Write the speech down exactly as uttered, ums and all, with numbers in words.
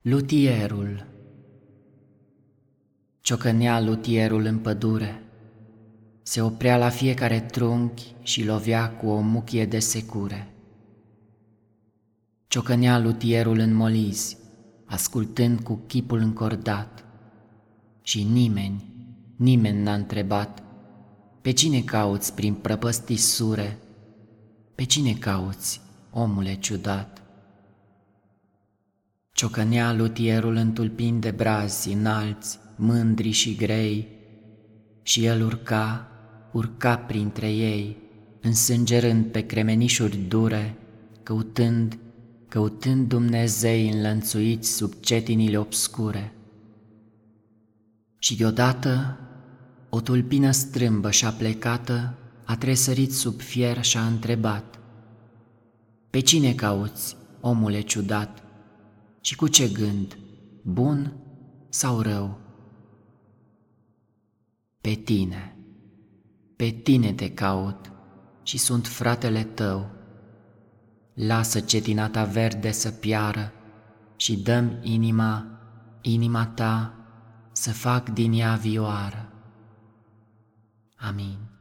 Lutierul. Ciocănea lutierul în pădure, se oprea la fiecare trunchi și lovea cu o muchie de secure. Ciocănea lutierul în molizi, ascultând cu chipul încordat, și nimeni, nimeni n-a întrebat: pe cine cauți prin prăpăstii sure? Pe cine cauți, omule ciudat? Ciocănea lutierul în tulpini de brazi înalți, mândri și grei, și el urca, urca printre ei, însângerând pe cremenișuri dure, căutând, căutând Dumnezei înlănțuiți sub cetinile obscure. Și deodată o tulpină strâmbă și aplecată a tresărit sub fier și a întrebat: pe cine cauți, omule ciudat? Și cu ce gând, bun sau rău? Pe tine, pe tine te caut și sunt fratele tău. Lasă cetina ta verde să piară și dă-mi inima, inima ta, să fac din ea vioară. Amin.